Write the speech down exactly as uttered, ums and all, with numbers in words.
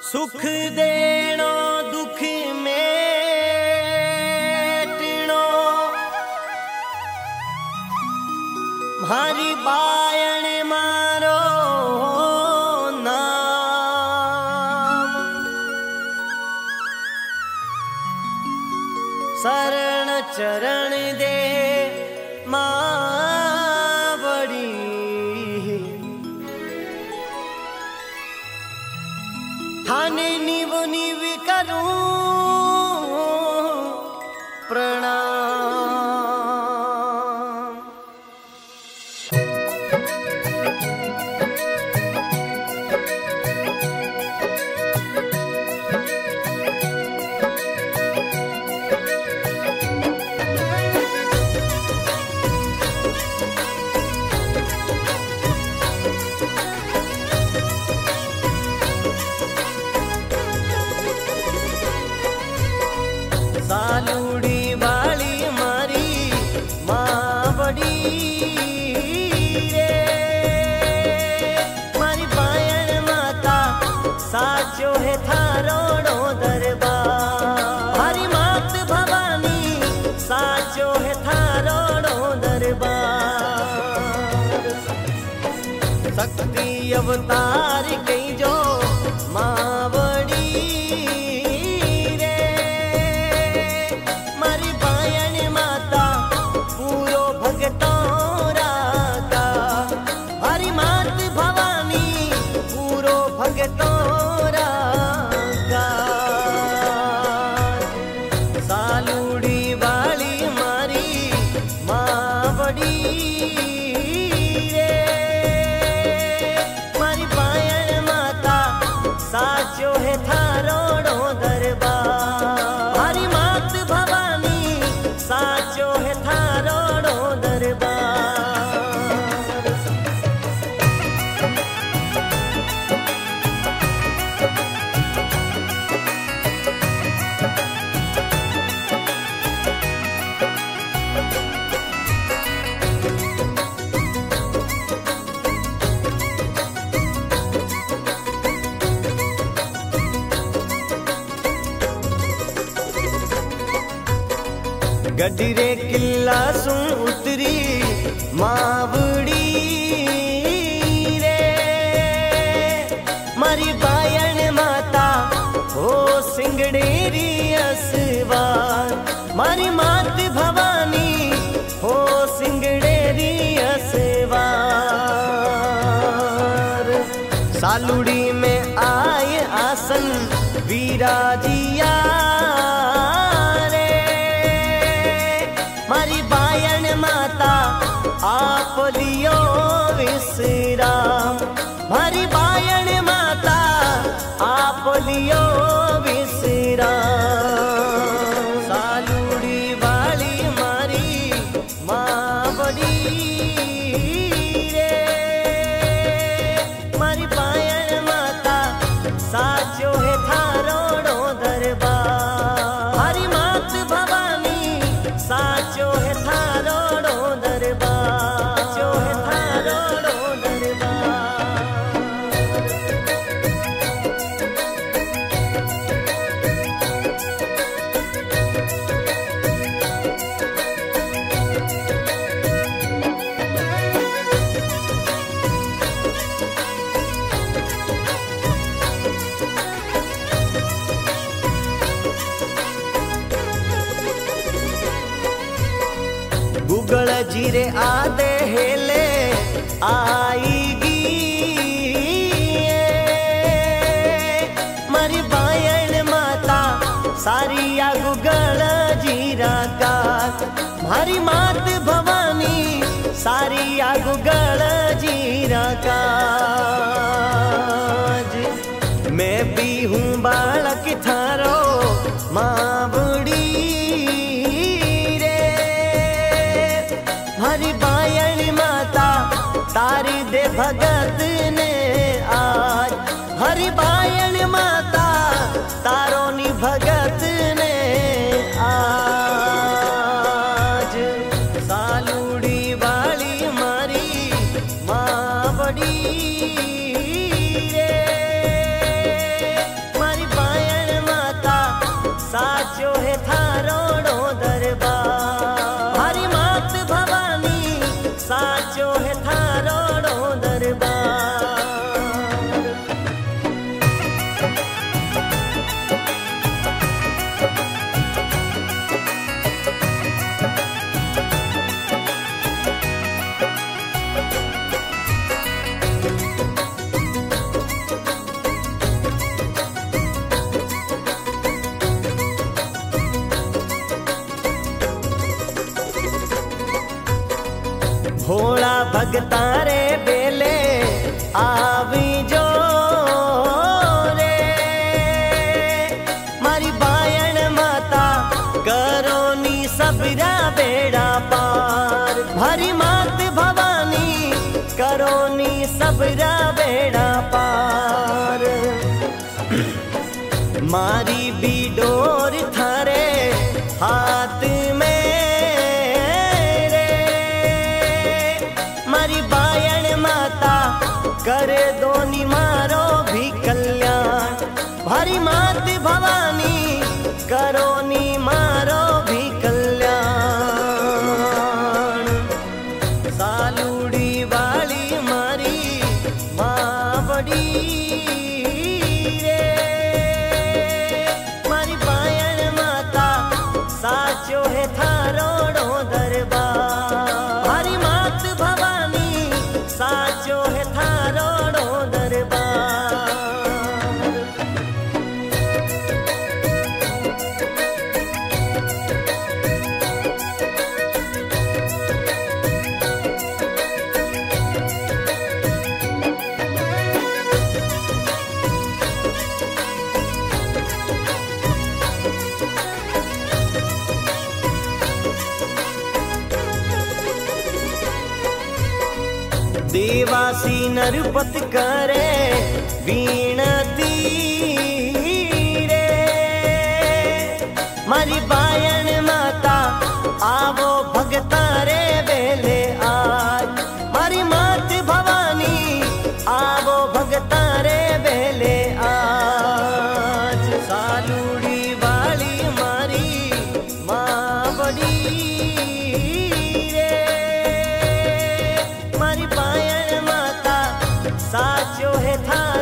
सुख देनो दुख मेटनो मारी बायण मारो नाम शरण चरण दे मावड़ी थाने निव निव करूं प्रणाम। सालूड़ी वाली मारी मावड़ी रे मारी बायण माता साचो है थारोड़ो दरबार हरी मात भवानी साचो है थारोड़ो दरबार शक्ति अवतार कई जो मावड़ी सालूड़ी वाली मारी मावड़ी रे मारी बायण माता साचो है थारोड़ो दरबार हरी मात भवानी साचो है थारोड़ो दरबार। गडरे किला सु उतरी मावड़ी रे मारी बायण माता हो सिंगड़ेरी असवार मारी मात भवानी हो सिंगड़ेरी असवार सालूड़ी में आए आसन विराजिया मारी बायण माता आप लियो विश्राम मारी बायण माता आप लियो विश्राम। सालूड़ी वाली मारी मावड़ी रे मारी बायण माता साचो है थारोड़ो दरबार हरी मात भवानी साचो है थारोड़ो दरबार जो है थारोड़ो दरबार। गुगल जीरे आदे हेले आईगी मारी बायण माता सारिया गुगल जीरा का मारी मात भवानी सारिया गुगल जीरा का मैं भी हूँ बालक थारो मावड़ी हरी बायण माता तारी दे भगत ने आज हरी बायण माता तारो नी भगत ने आज सालूड़ी वाली मारी मावड़ी रे भगता रे बेले आवी जो रे मारी बायण माता करोनी सबरा बेड़ा पार भरी मात भवानी करोनी सबरा बेड़ा पार मारी भी डोर थारे हाथ में रे मारी बायण माता करे दोनी मारो भी कल्याण भारी मात भवानी करोनी मारो भी कल्याण सालूड़ी वाली मारी माँ बड़ी साचो है थारोड़ो दरबार हरी मात भवानी साचो है थारोड़ो दरबार देवासी नरपत करे वीणती रे मारी बायण माता आवो भगता रे बेले आज मारी मात भवानी आवो भगता रे बेले आज सालूड़ी वाली मारी माँ बड़ी साचो है था